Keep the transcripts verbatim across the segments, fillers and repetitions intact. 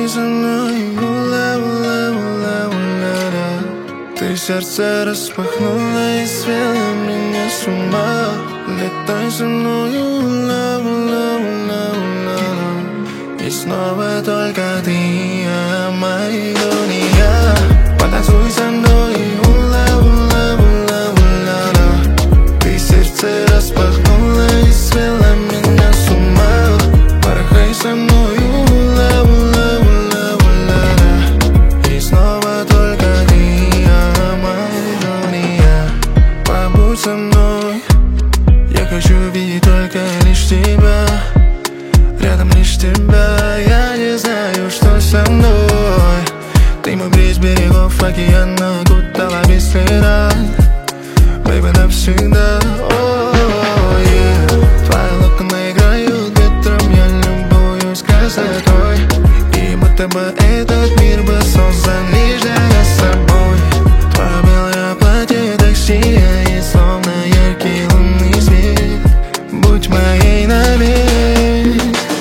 Танцуй со мной, ула, ула, ула, ула, да. Ты сердце распахнула и свела меня с ума. Летай со мной, ула, ула, ула, ула, да. И снова только ты и я, моя дуния. Потанцуй со мной, ула, ула, ула, ула, да. Ты сердце распахнула и свела меня с ума. Порхай со мной, ула, ула, ула, ула, да. И снова только ты и я, моя дуния. Побудь со мной, я хочу видеть только лишь тебя. Рядом лишь тебя, я не знаю, что со мной. Ты мой бриз берегов океана, кутала без следа. Baby, навсегда, oh, yeah. Твои локоны играют ветром, я любуюсь красотой. И будто бы этот мир был создан лишь для нас с собой. Твое белое платье так сияет, словно яркий лунный свет. Будь моей навек.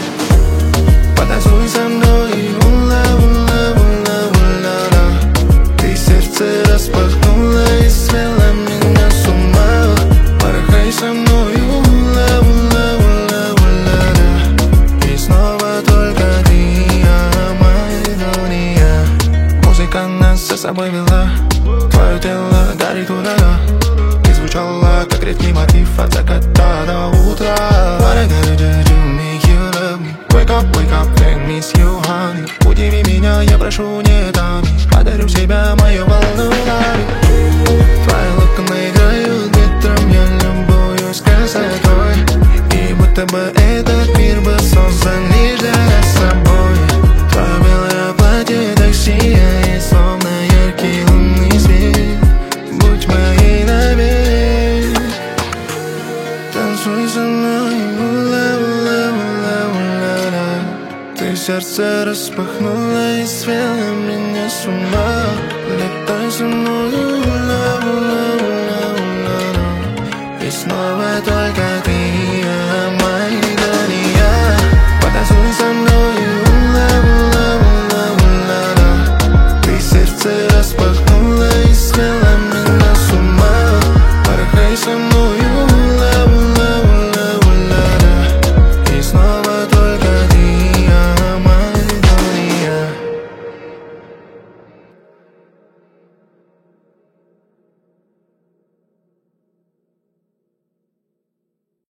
Потанцуй со мной, ула, ула, ула, ула, да. Ты сердце распахнула и свела меня с ума. Порхай со мной, ула, ула, ула, ула, да. И снова только ты и я, моя дуния. Музыка нас за собой вела. Твое тело горит урага. И звучало, как редкий мотив от заката до утра. What I gotta do to make you love me? Wake up, wake up, let me miss you, honey. Удиви меня, я прошу, не томи. Подарю себя, мою волну лови. Твои локоны играют ветром, я любуюсь красотой. И будто бы этот мир был создан лишь для нас с собой. Твое белое платье так сияет, словно яркий лунный свет. Будь моей навек. Танцуй со мной, ула, ула, ула, ула, да. Ты сердце распахнула и свела меня с ума. Летай со мной,